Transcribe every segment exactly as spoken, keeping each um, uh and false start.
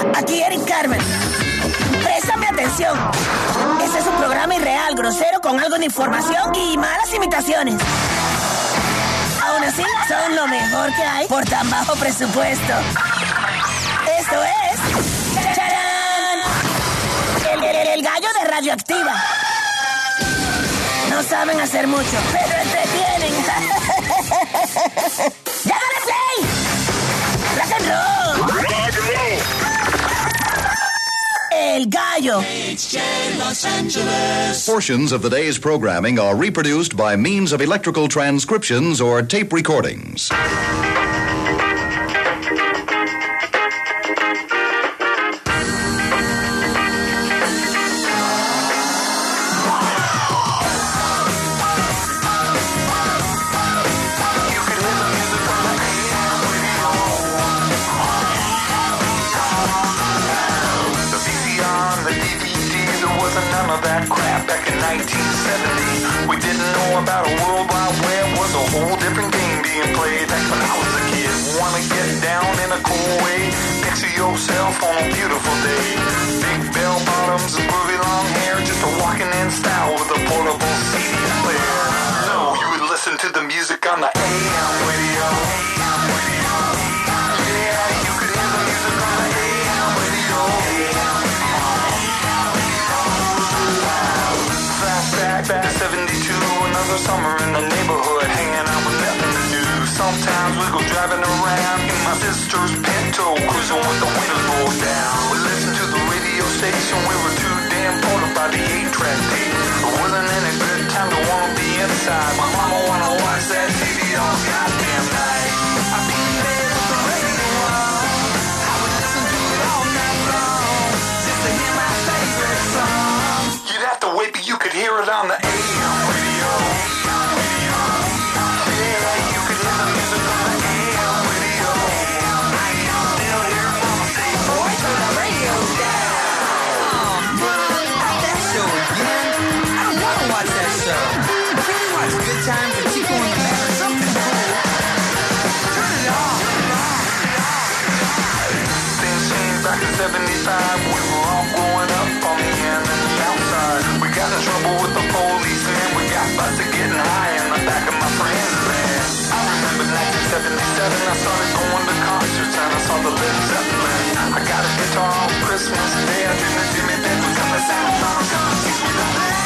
Aquí Eric Carmen. Préstame atención. Este es un programa irreal, grosero, con algo de información y malas imitaciones. Aún así, son lo mejor que hay por tan bajo presupuesto. Esto es... ¡Charán! El, el, el gallo de Radioactiva. No saben hacer mucho, pero entretienen. ¡Ya dale play! ¡Rock and roll! El gallo. Portions of the day's programming are reproduced by means of electrical transcriptions or tape recordings. That crap back in nineteen seventy. We didn't know about a world wide web. Was a whole different game being played. Back when I was a kid, wanna get down in a cool way. Picture yourself on a beautiful day. Big bell bottoms and groovy long hair. Just a walking in style with a portable C D player. No, you would listen to the music on the A M radio. Yeah, you could hear the music on the A M radio. Back to seventy-two, another summer in the neighborhood, hanging out with nothing to do. Sometimes we go driving around in my sister's Pinto, cruising with the windows rolled down. We listened to the radio station, we were too damn bored about the eight-track tape. It wasn't any good time to wanna be inside. My mama wanna watch that T V all goddamn night. I'd be in bed with the radio on. I would listen to it all night long, just to hear my favorite song. You'd have to wait, but you could hear it on the A M radio. Yeah, you could hear the music on the A M radio. I can still hear mama say, boy, turn the radio down. Not that show again. I don't want to watch that show. Can you watch Good Times with Chico and the Man or something cool? Turn it off. Things changed back in seventy-five. We were all growing up on the end and the outside. We got in trouble with the police, man. We got busted getting high in the back of my friend's van. I remember nineteen seventy-seven. I started going to concerts and I saw the Led Zeppelin. I got a guitar on Christmas Day. I did the Jimmy Page was coming down. Come on, teach me to play.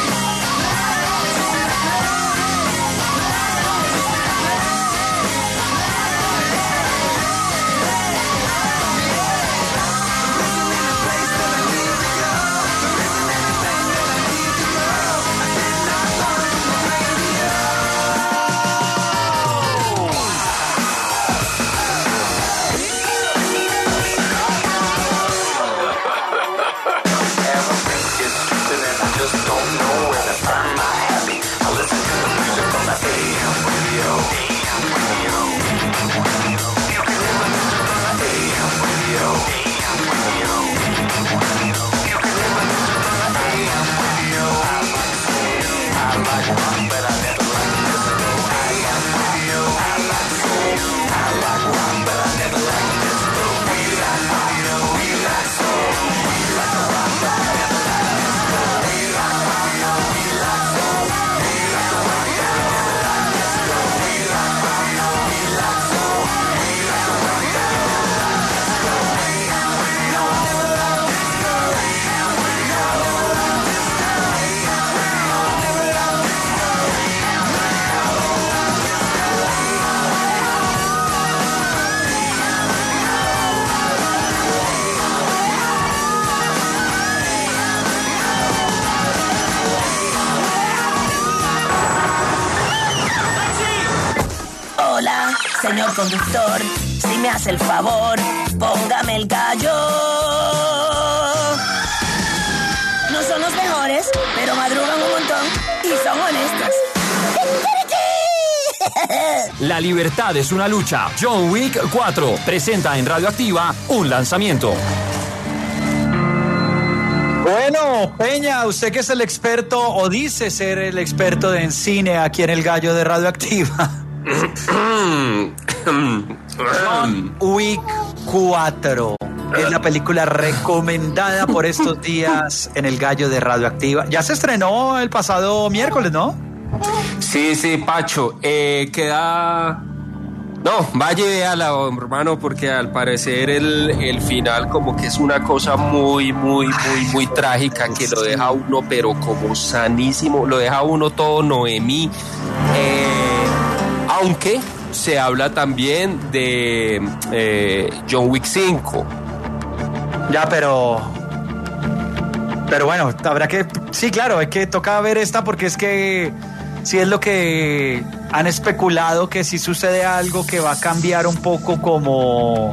Señor conductor, si me hace el favor, póngame el gallo. No son los mejores, pero madrugan un montón y son honestos. La libertad es una lucha. John Wick cuatro presenta en Radioactiva un lanzamiento. Bueno, Peña, usted que es el experto o dice ser el experto en cine aquí en el gallo de Radioactiva. John Wick cuatro. es la película recomendada por estos días en el Gallo de Radioactiva. Ya se estrenó el pasado miércoles, ¿no? Sí, sí, Pacho. Eh, queda... No, vaya y véala, hermano, porque al parecer el, el final como que es una cosa muy, muy, muy, muy trágica que lo deja a uno, pero como sanísimo, lo deja a uno todo Noemí. Eh, aunque se habla también de eh, John Wick cinco. Ya, pero... Pero bueno, habrá que... Sí, claro, hay que tocar ver esta porque es que... Sí es lo que han especulado, que si sucede algo que va a cambiar un poco como...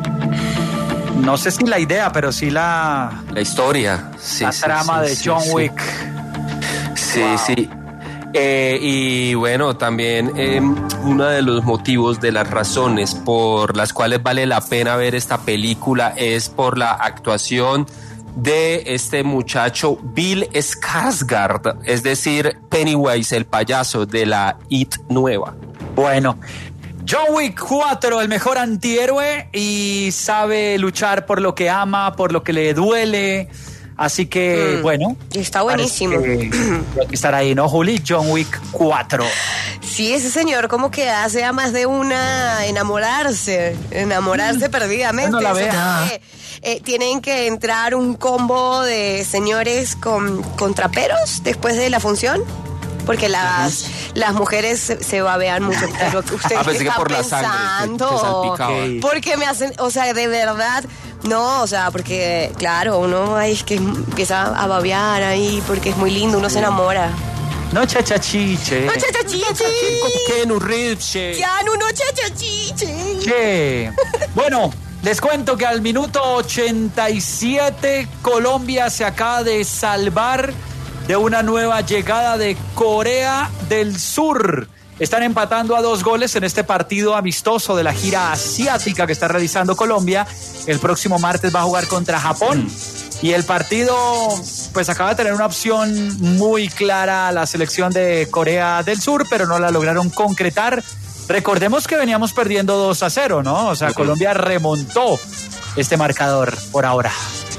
No sé si la idea, pero sí la... La historia. Sí, la sí, trama sí, de sí, John sí. Wick. Sí, Wow. sí. Eh, y bueno, también eh, uno de los motivos, de las razones por las cuales vale la pena ver esta película es por la actuación de este muchacho Bill Skarsgård, es decir, Pennywise, el payaso de la It nueva. Bueno, John Wick cuatro, el mejor antihéroe y sabe luchar por lo que ama, por lo que le duele. Así que, Mm, bueno. está buenísimo. Hay que estar ahí, ¿no, Juli? John Wick cuatro. Sí, ese señor como que hace a más de una enamorarse, enamorarse perdidamente. no la Eso vea. es que, eh, tienen que entrar un combo de señores con, con traperos después de la función, porque las, las mujeres se, se babean mucho. Pero ustedes Ah, pensé que están por la sangre, que- que pensando, salpicaba. Ok. porque me hacen, o sea, de verdad, no, o sea, porque claro, uno ahí es que empieza a babear ahí porque es muy lindo, uno se enamora. No chachachiche. ¡No, chachachiche! Keanu Reeves. Keanu, no chachachiche. Che. Bueno, les cuento que al minuto ochenta y siete Colombia se acaba de salvar de una nueva llegada de Corea del Sur. Están empatando a dos goles en este partido amistoso de la gira asiática que está realizando Colombia. El próximo martes va a jugar contra Japón. Y el partido, pues acaba de tener una opción muy clara a la selección de Corea del Sur, pero no la lograron concretar. Recordemos que veníamos perdiendo dos a cero, ¿no? O sea, Uh-huh. Colombia remontó este marcador por ahora.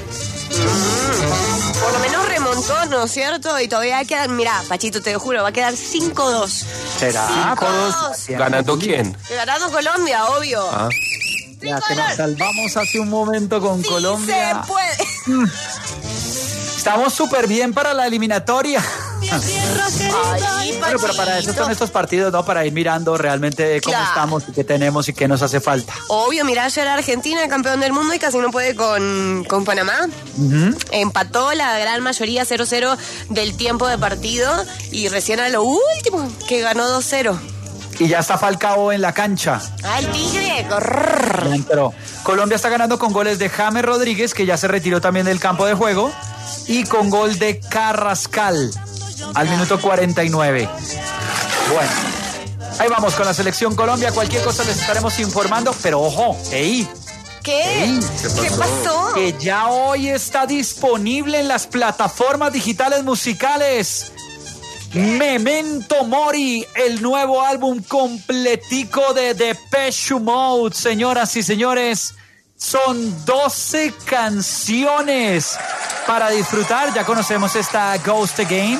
Por lo menos remontó, ¿no es cierto? Y todavía quedan, mira, Pachito, te lo juro, va a quedar cinco dos. ¿Será? Cinco Todos dos. ganando quién. Ganando Colombia, obvio. Ah. Ya Cinco que nos dos. salvamos hace un momento con Sí Colombia. se puede. Estamos súper bien para la eliminatoria. Ay, Bueno, pero para eso Pachito. son estos partidos, ¿no? Para ir mirando realmente cómo Claro. estamos y qué tenemos y qué nos hace falta. Obvio, mirá, ayer Argentina, campeón del mundo, y casi no puede con, con Panamá. Ujú. Empató la gran mayoría cero cero del tiempo de partido y recién a lo último que ganó dos cero. Y ya está Falcao en la cancha. Ah, el Tigre. Grrr. Ya entró. Colombia está ganando con goles de James Rodríguez, que ya se retiró también del campo de juego, y con gol de Carrascal al minuto cuarenta y nueve. Bueno, ahí vamos con la selección Colombia. Cualquier cosa les estaremos informando, pero ojo, ey, ¿Qué? Ey, ¿Qué pasó? que ya hoy está disponible en las plataformas digitales musicales. Memento Mori, el nuevo álbum completico de Depeche Mode, señoras y señores. Son doce canciones para disfrutar. Ya conocemos esta Ghost Again.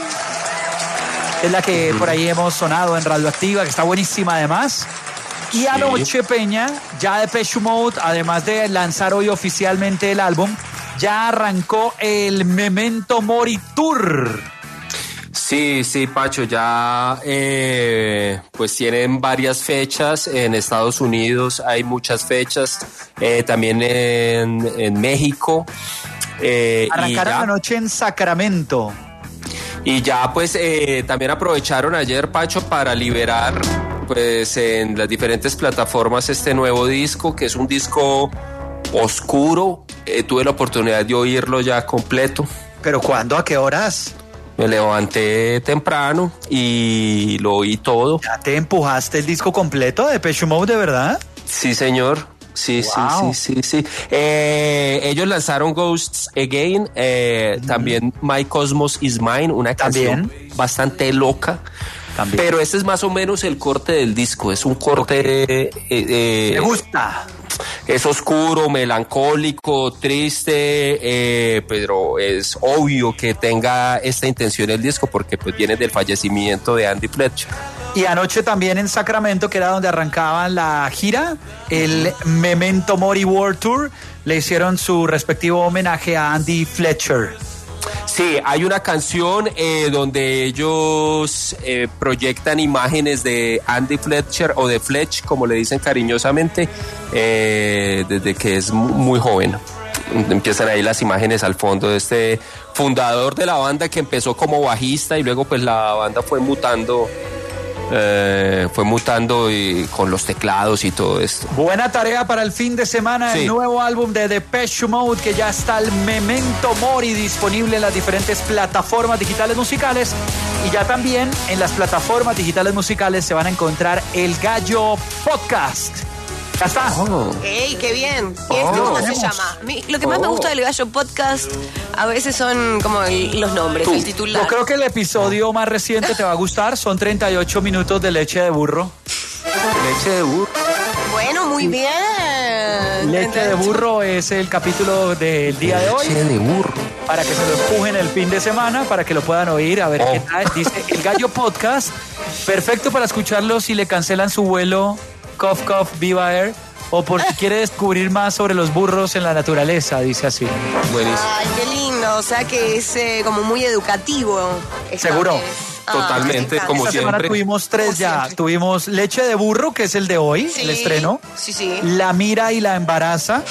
Es la que por ahí hemos sonado en Radioactiva, que está buenísima además. Y anoche, Peña, ya Depeche Mode, además de lanzar hoy oficialmente el álbum, ya arrancó el Memento Mori Tour. Sí, sí, Pacho, ya eh, pues tienen varias fechas en Estados Unidos, hay muchas fechas, eh, también en, en México. Eh, y Arrancaron ya- anoche en Sacramento. Y ya pues eh, también aprovecharon ayer, Pacho, para liberar pues en las diferentes plataformas este nuevo disco, que es un disco oscuro. Eh, tuve la oportunidad de oírlo ya completo. ¿Pero cuándo? ¿A qué horas? Me levanté temprano y lo oí todo. ¿Ya te empujaste el disco completo de Depeche Mode, de verdad? Sí, señor. Sí, Wow. sí, sí, sí, sí. Eh, ellos lanzaron Ghosts Again, eh, también My Cosmos Is Mine, una canción También. bastante loca. También. Pero este es más o menos el corte del disco. Es un corte... Eh, eh, Me gusta. Es oscuro, melancólico, triste, eh, pero es obvio que tenga esta intención el disco porque pues viene del fallecimiento de Andy Fletcher. Y anoche también en Sacramento, que era donde arrancaban la gira, el Memento Mori World Tour, le hicieron su respectivo homenaje a Andy Fletcher. Sí, hay una canción eh, donde ellos eh, proyectan imágenes de Andy Fletcher o de Fletch, como le dicen cariñosamente, eh, desde que es muy joven. Empiezan ahí las imágenes al fondo de este fundador de la banda que empezó como bajista y luego pues la banda fue mutando. Eh, fue mutando y con los teclados y todo esto. Buena tarea para el fin de semana, sí. El nuevo álbum de Depeche Mode, que ya está el Memento Mori disponible en las diferentes plataformas digitales musicales, y ya también en las plataformas digitales musicales se van a encontrar El Gallo Podcast. Ya está. Oh. ¡Ey, qué bien! ¿Y este Oh. cómo se llama? Mi- Lo que más me gusta del Gallo Podcast a veces son como el- los nombres, el titular. Yo creo que el episodio más reciente te va a gustar. Son treinta y ocho minutos de leche de burro. Leche de burro. Bueno, muy bien. Leche de burro es el capítulo del día de hoy. Leche de burro. Para que se lo empujen el fin de semana, para que lo puedan oír, a ver Oh. qué tal. Dice El Gallo Podcast, perfecto para escucharlo si le cancelan su vuelo, cough, cough, Viva Air, o porque quiere descubrir más sobre los burros en la naturaleza, dice así. Buenísimo. Ay, qué lindo. O sea que es eh, como muy educativo. esta Seguro. vez. Ah, Totalmente, me encanta. como Esta semana siempre. tuvimos tres Como ya. siempre. Tuvimos Leche de Burro, que es el de hoy, Sí, el estreno. Sí, sí. La Mira y la Embaraza.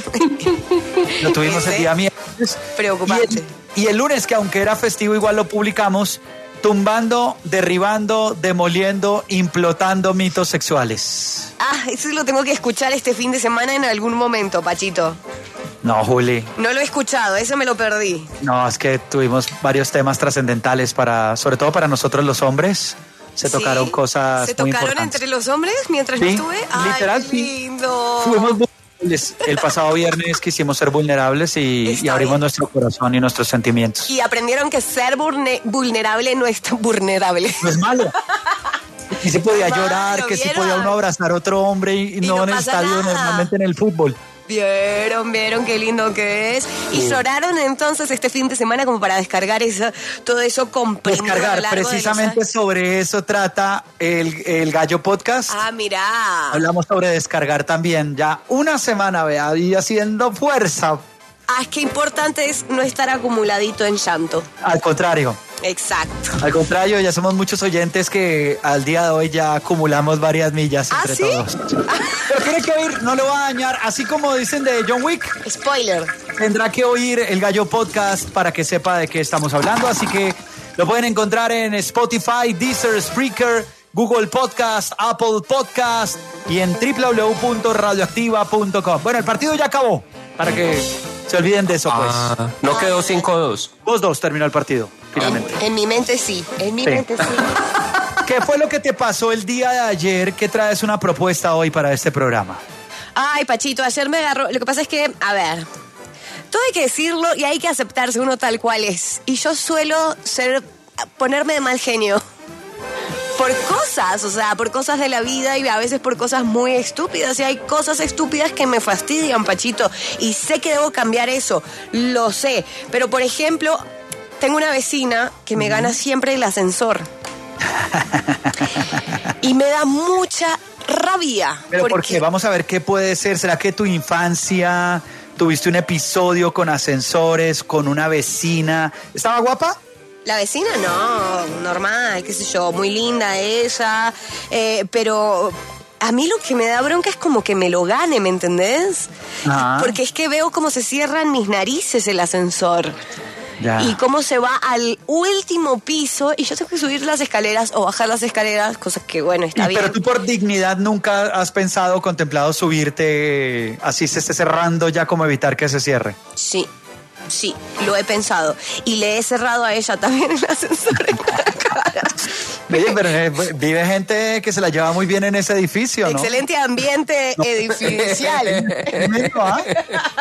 Lo tuvimos el Ese. día miércoles. Preocupante. Y el, y el lunes, que aunque era festivo, igual lo publicamos. Tumbando, derribando, demoliendo, implotando mitos sexuales. Ah, eso lo tengo que escuchar este fin de semana en algún momento, Pachito. No, Juli. No lo he escuchado, eso me lo perdí. No, es que tuvimos varios temas trascendentales para, sobre todo para nosotros los hombres. Se ¿Sí? tocaron cosas ¿Se muy tocaron importantes. entre los hombres mientras yo Sí, estuve? Ay, literal, qué sí. lindo. Fuimos vulnerables. El pasado viernes quisimos ser vulnerables y, Está y abrimos bien. nuestro corazón y nuestros sentimientos. Y aprendieron que ser vulne- vulnerable no es tan vulnerable. No es malo. Que sí podía Malo, llorar, que sí ¿vieron? podía uno abrazar a otro hombre y, y Y no, no en el pasa estadio, nada. normalmente en el fútbol. Vieron, vieron qué lindo que es. Y lloraron entonces este fin de semana como para descargar eso, todo eso comprimido a lo Descargar, largo de los precisamente años. sobre eso trata el, el Gallo Podcast. Ah, mirá. Hablamos sobre descargar también. Ya una semana, vea, y haciendo fuerza. Ah, qué importante es no estar acumuladito en llanto. Al contrario, Exacto. al contrario, ya somos muchos oyentes que al día de hoy ya acumulamos varias millas ¿Ah, entre sí? todos. Pero tiene que oír, no lo va a dañar. Así como dicen de John Wick, Spoiler. tendrá que oír el Gallo Podcast para que sepa de qué estamos hablando. Así que lo pueden encontrar en Spotify, Deezer, Spreaker, Google Podcast, Apple Podcast y en doble u doble u doble u punto radioactiva punto com. Bueno, el partido ya acabó, para que se olviden de eso, pues. Ah, no quedó cinco dos. dos dos terminó el partido, En, finalmente. en mi mente sí. En mi Sí. mente sí. ¿Qué fue lo que te pasó el día de ayer que traes una propuesta hoy para este programa? Ay, Pachito, ayer me agarró. Lo que pasa es que, a ver, todo hay que decirlo y hay que aceptarse uno tal cual es. Y yo suelo ser, ponerme de mal genio. Por cosas, o sea, por cosas de la vida y a veces por cosas muy estúpidas. Y hay cosas estúpidas que me fastidian, Pachito. Y sé que debo cambiar eso, lo sé. Pero, por ejemplo, tengo una vecina que me gana siempre el ascensor. Y me da mucha rabia. Pero porque- porque vamos a ver qué puede ser. ¿Será que tu infancia tuviste un episodio con ascensores, con una vecina? ¿Estaba guapa? La vecina no, normal, qué sé yo, muy linda ella, eh, pero a mí lo que me da bronca es como que me lo gane, ¿me entendés? Ah. Porque es que veo cómo se cierran mis narices el ascensor. Ya. Y cómo se va al último piso y yo tengo que subir las escaleras o bajar las escaleras, cosas que bueno, está Y- bien. Pero tú por dignidad nunca has pensado, contemplado subirte así se esté cerrando ya, como evitar que se cierre. Sí, sí, lo he pensado. Y le he cerrado a ella también el ascensor en la cara. Oye, pero eh, vive gente que se la lleva muy bien en ese edificio, ¿no? Excelente ambiente edificial. Tremendo, ¿ah?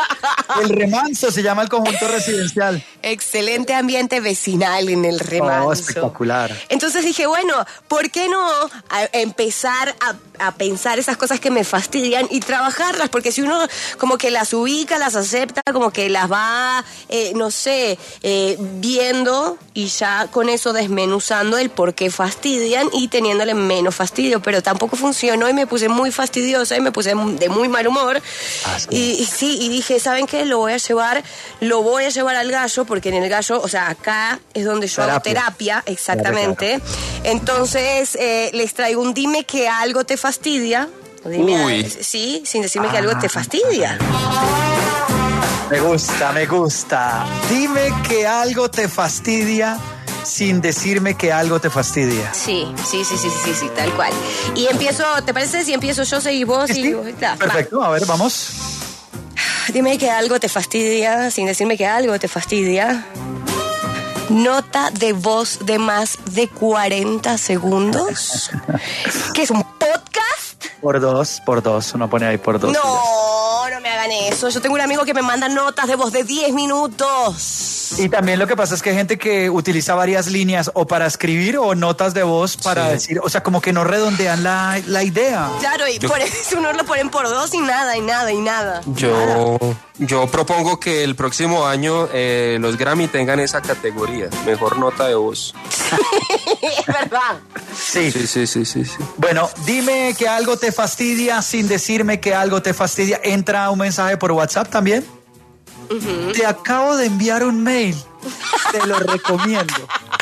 El Remanso se llama el conjunto residencial. Excelente ambiente vecinal en el Remanso. Oh, espectacular. Entonces dije, bueno, ¿por qué no a empezar a, a pensar esas cosas que me fastidian y trabajarlas? Porque si uno como que las ubica, las acepta, como que las va, eh, no sé, eh, viendo y ya con eso desmenuzando el por qué fastidian y teniéndole menos fastidio. Pero tampoco funcionó y me puse muy fastidiosa y me puse de muy mal humor. Ah, sí. Y, y sí, y dije, ¿saben qué? Lo voy a llevar, lo voy a llevar al gallo, porque en el gallo, o sea, acá es donde yo hago terapia, exactamente. Entonces, eh, les traigo un dime que algo te fastidia. Dime, Uy. sí, sin decirme que algo te fastidia. Me gusta, me gusta. Dime que algo te fastidia sin decirme que algo te fastidia. Sí, sí, sí, sí, sí, sí, tal cual. Y empiezo, ¿te parece si empiezo yo, seguís vos? Sí, y sí. vos? Claro, Perfecto, a ver, vamos. va. Dime que algo te fastidia, sin decirme que algo te fastidia. Nota de voz de más de cuarenta segundos. ¿Qué es un podcast? Por dos, por dos. Uno pone ahí por dos. No, no me hagan eso. Yo tengo un amigo que me manda notas de voz de diez minutos. Y también lo que pasa es que hay gente que utiliza varias líneas o para escribir o notas de voz para Sí. decir, o sea, como que no redondean la, la idea. Claro, y Yo- por eso uno lo ponen por dos y nada, y nada, y nada. Yo, yo propongo que el próximo año eh, los Grammy tengan esa categoría, mejor nota de voz. Es verdad. Sí. Sí, sí, sí, sí, sí. Bueno, dime que algo te fastidia sin decirme que algo te fastidia. Entra un mensaje por WhatsApp también. Te acabo de enviar un mail. Te lo recomiendo.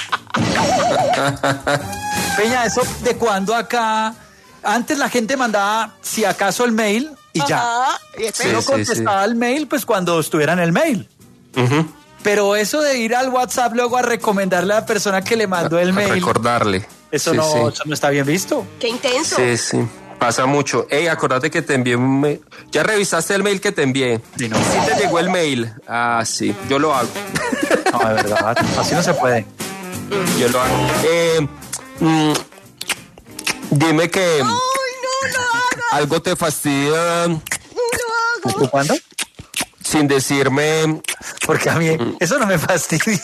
Peña, eso de cuando acá. Antes la gente mandaba, si acaso, el mail y ya. Ajá. Y Sí, Pero sí, contestaba el mail, pues cuando estuviera en el mail. Ujú. Pero eso de ir al WhatsApp luego a recomendarle a la persona que le mandó el A mail, recordarle. eso, Sí, no, sí. eso no está bien visto. Qué intenso. Sí, sí. Pasa mucho. Ey, acordate que te envié un mail. ¿Ya revisaste el mail que te envié? Sí, no. Sí te llegó el mail. Ah, sí. Yo lo hago. No, de verdad, así no se puede. Yo lo hago. Eh, mm, dime que Ay, no, no hagas, algo te fastidia no hagas. ¿Tú cuándo? sin decirme Porque a mí eso no me fastidia.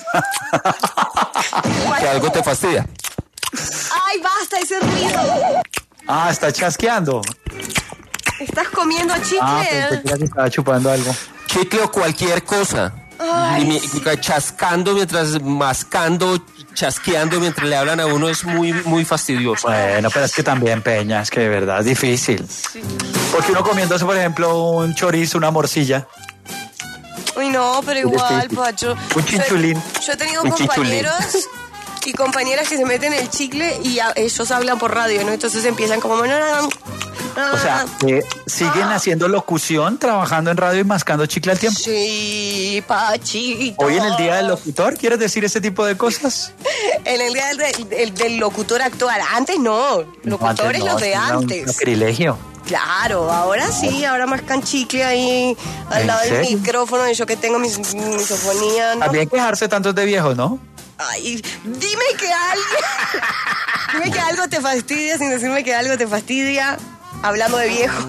que algo te fastidia. Ay, basta ese ruido. Ah, está chasqueando. ¿Estás comiendo chicle? Ah, pensé que era que estaba chupando algo. Chicle o cualquier cosa. Y mi- chascando mientras mascando, chasqueando mientras le hablan a uno es muy, muy fastidioso. Bueno, pero es que también, Peña, es que de verdad es difícil. Porque uno comiéndose, por ejemplo, un chorizo, una morcilla. Uy, no, pero igual, Pacho. Un chinchulín. Yo, yo he tenido Un chinchulín. compañeros y compañeras que se meten el chicle y a- ellos hablan por radio, ¿no? Entonces empiezan como... No, no, no, O sea, que siguen Ah. haciendo locución, trabajando en radio y mascando chicle al tiempo. sí, Pachito. Hoy en el Día del Locutor, ¿quieres decir ese tipo de cosas? En el día del, del- del locutor actual. Antes no. Locutores No, los de era un antes. sacrilegio. Claro, ahora sí, ahora mascan chicle ahí al ¿En lado del serio? micrófono y yo que tengo mis misofonía, ¿no? También quejarse tantos de viejos, ¿no? Ay, dime que alguien. Dime que algo te fastidia sin decirme que algo te fastidia. Hablando de viejos.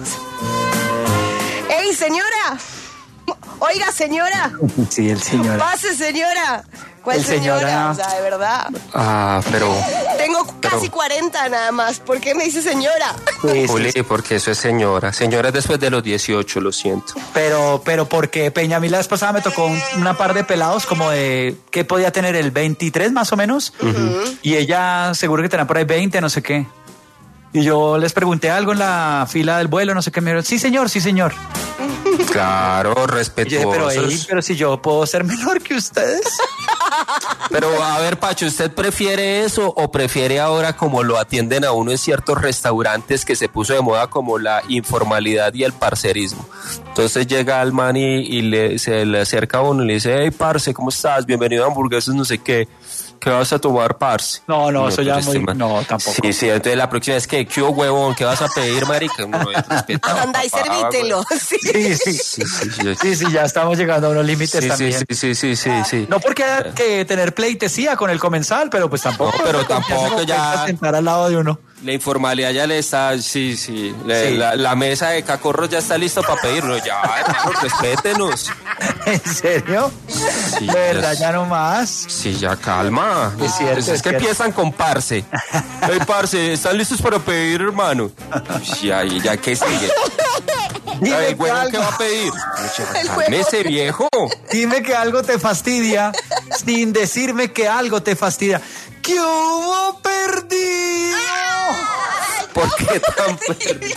¡Ey, señora! Oiga, señora. Sí, el señor. Pase, señora. ¿Cuál El señora? señora. O sea, de verdad. Ah, pero... Tengo Pero- casi cuarenta nada más. ¿Por qué me dice señora? Sí, sí, Juli, sí. porque eso es señora. Señora es después de los dieciocho, lo siento. Pero, pero porque Peña, a mí la vez pasada me tocó un- una par de pelados como de, ¿qué podía tener? El veintitrés más o menos. Y ella seguro que tenía por ahí veinte, no sé qué. Y yo les pregunté algo en la fila del vuelo, no sé qué, me dijeron, sí señor, sí señor. Claro, Y yo dije, respetuosos. pero, ey, pero si yo puedo ser menor que ustedes. Pero a ver, Pacho, ¿usted prefiere eso o prefiere ahora como lo atienden a uno en ciertos restaurantes que se puso de moda como la informalidad y el parcerismo? Entonces llega el man y, y le, se le acerca a uno y le dice, hey, parce, ¿cómo estás? Bienvenido a hamburguesas, no sé qué. ¿Qué vas a tomar, parce? No, no, Y eso ya pues, muy- este man- no, tampoco. Sí, sí, entonces la próxima es que, ¿qué hubo, huevón? ¿Qué vas a pedir, marica? No, respeta, Anda y papá, servítelo. güey. Sí. Sí, sí. Sí, sí, sí. Sí, sí, ya estamos llegando a unos límites Sí, sí, también. sí, sí, sí, sí, sí. No porque haya que tener pleitesía con el comensal, pero pues tampoco. No, pero porque tampoco se ya- sentar al lado de uno. La informalidad ya le está, sí, sí. Le- Sí. La, la mesa de cacorros ya está listo para pedirnos. Ya, hermano, respétenos. ¿En serio? Sí, De verdad, es- ya no más. Sí, ya calma. Es cierto, Es, es es que cierto. empiezan con parce. Hey, parce, ¿están listos para pedir, hermano? Sí, ahí ya que sigue. Dime Ay, que güey, ¿qué algo- va a pedir? El Cálmese, viejo. Dime que algo te fastidia sin decirme que algo te fastidia. ¿Qué hubo perdido? ¿Por qué tan perdido?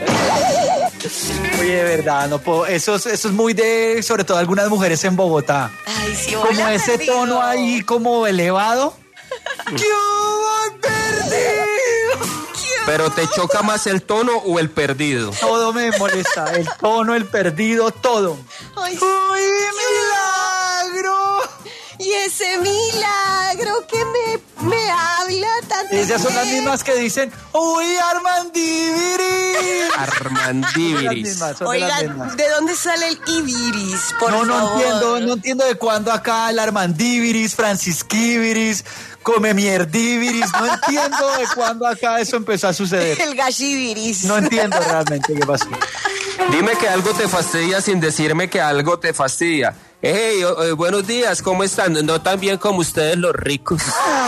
Oye, de verdad, no puedo. Eso es, eso es muy de, sobre todo algunas mujeres en Bogotá. Ay, sí, Como hola, ese perdido. tono ahí como elevado. ¿Qué hubo perdido? ¿Pero te choca más el tono o el perdido? Todo me molesta. El tono, el perdido, todo. Ay, sí. ¡Uy, milagro! Y ese milagro que me, me habla tanto. Esas son las tiempo. mismas que dicen, ¡Uy, Armandiviris! Son las Armandiviris. mismas, son de las Oigan, mismas. ¿de dónde sale el ibiris? Por No, no favor. entiendo, no entiendo de cuándo acá el Armandiviris, Francisquiviris, Come Mierdiviris, no entiendo de cuándo acá eso empezó a suceder. El galliviris. No entiendo realmente qué pasó. Dime que algo te fastidia sin decirme que algo te fastidia. Hey, o- eh, buenos días, ¿cómo están? No tan bien como ustedes los ricos.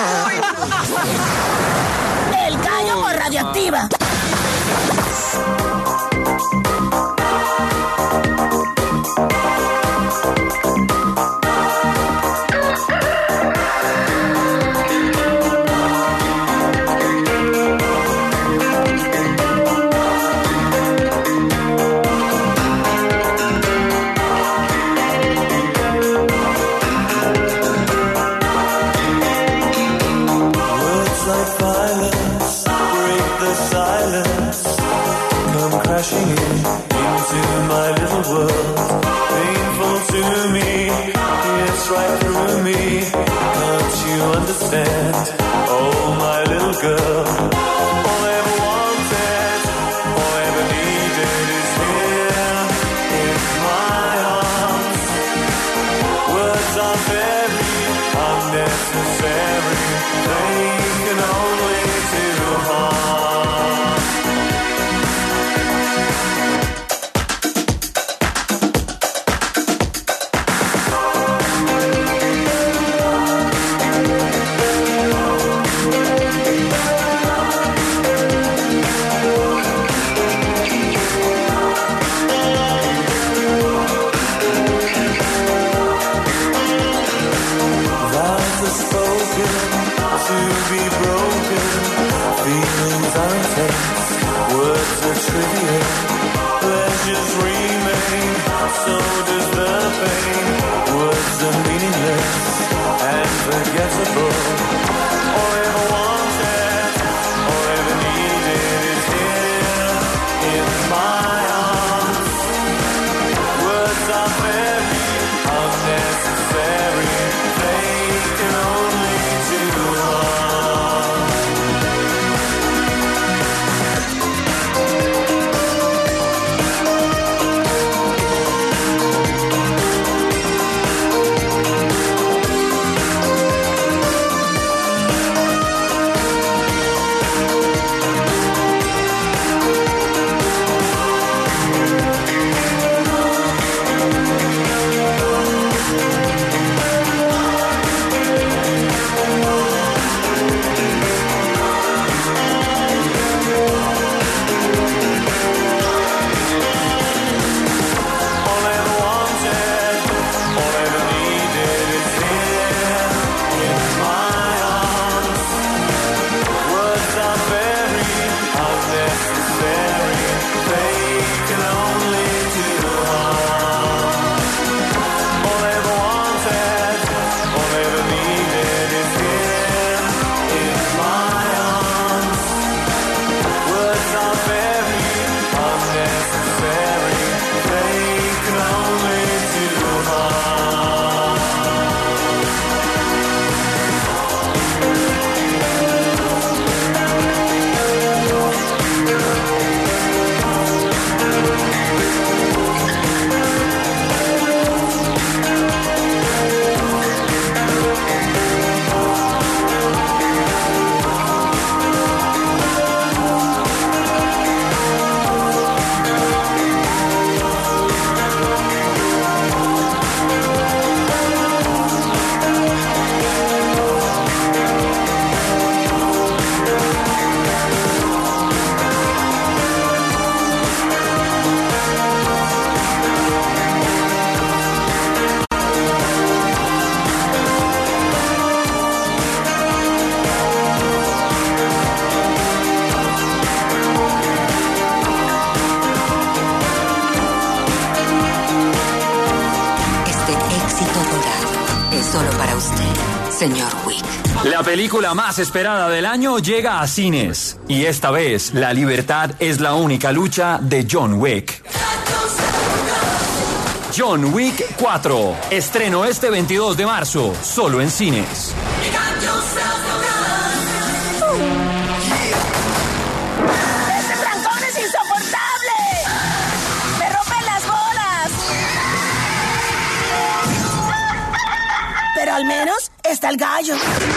El gallo por radioactiva. Words like violence break the silence, come crashing in into my little world. Painful to me, it's right through me. Can't you understand? Oh, my little girl. All I ever wanted, all I ever needed is here in my arms. Words are very unnecessary. They can only do harm. Vows are spoken to be broken. Feelings are intense, words are trivial. Pleasures remain, so does the pain. Words are meaningless and forgettable. All I ever wanted, all I ever needed is here in my arms. Words are very unnecessary. They can only do harm. Necesito volar. Es solo para usted, señor Wick. La película más esperada del año llega a cines. Y esta vez, la libertad es la única lucha de John Wick. John Wick cuatro. Estreno este veintidós de marzo, solo en cines. ¡Este trancón es insoportable! ¡Me rompen las bolas! Pero al menos está el gallo.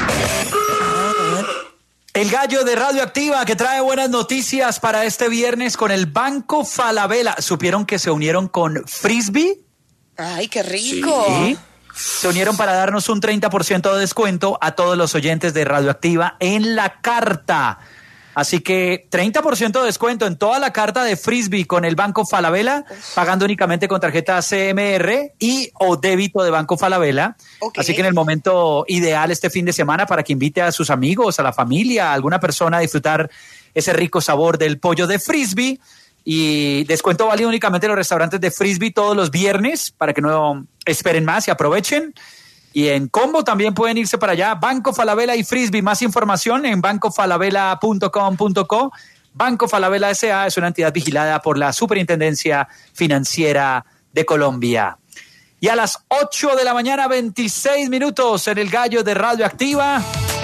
El gallo de Radioactiva que trae buenas noticias para este viernes con el Banco Falabella. ¿Supieron que se unieron con Frisbee? ¡Ay, qué rico! Sí. Se unieron para darnos un treinta por ciento de descuento a todos los oyentes de Radioactiva en la carta. Así que treinta por ciento de descuento en toda la carta de Frisbee con el Banco Falabella, pagando únicamente con tarjeta C M R y o débito de Banco Falabella. Okay. Así que en el momento ideal este fin de semana para que invite a sus amigos, a la familia, a alguna persona a disfrutar ese rico sabor del pollo de Frisbee. Y descuento válido únicamente en los restaurantes de Frisbee todos los viernes para que no esperen más y aprovechen. Y en combo también pueden irse para allá. Banco Falabella y Frisbee. Más información en banco falabella punto com punto co. Banco Falabella S A es una entidad vigilada por la Superintendencia Financiera de Colombia. Y a las ocho de la mañana, veintiséis minutos en el gallo de Radioactiva.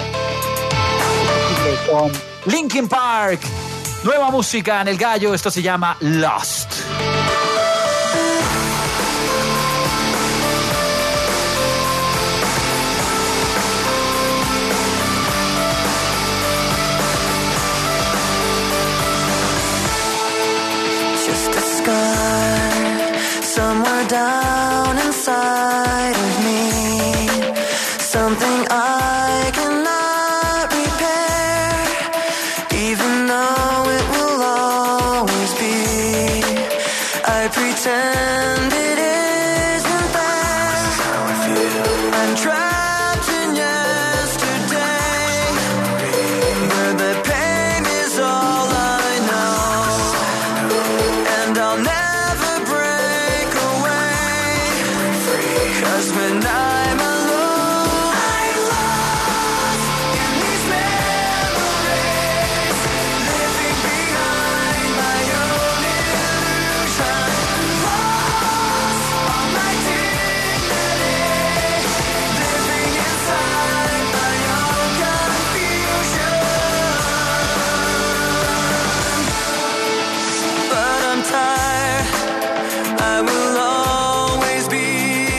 Con Linkin Park. Nueva música en el gallo. Esto se llama Lost. Somewhere down inside of me, something I cannot repair, even though it will always be. I pretend it isn't there. I'm trapped in yesterday, where the pain is all I know, and I'll never. When I'm alone, I'm lost in these memories, living behind my own illusion, lost all my dignity, living inside my own confusion. But I'm tired, I will always be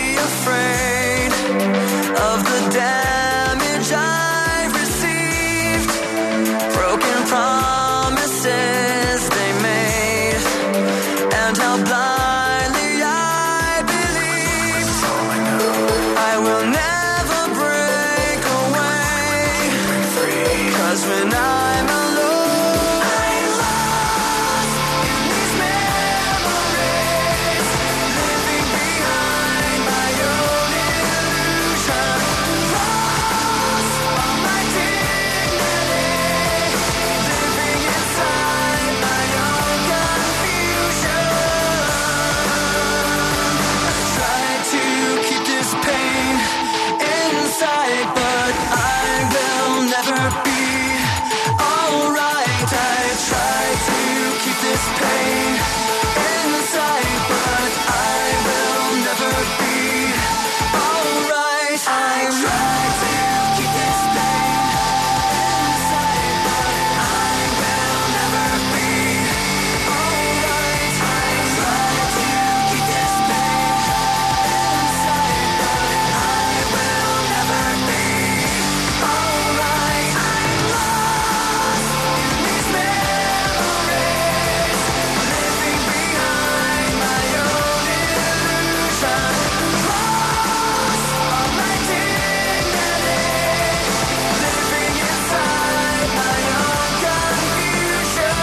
of the damage I've received, broken promises they made, and how blindly I believed. I will never break away, 'cause when I'm alone, I'm lost in these memories, living behind my own. But I will never be alright. I try to keep this pain inside, but I will never be alright. I try to keep this pain inside, but I will never be alright. I try to keep this pain inside, but I will never be alright. I'm lost in these memories, living behind my own illusion, lost all my dignity, living inside my own confusion.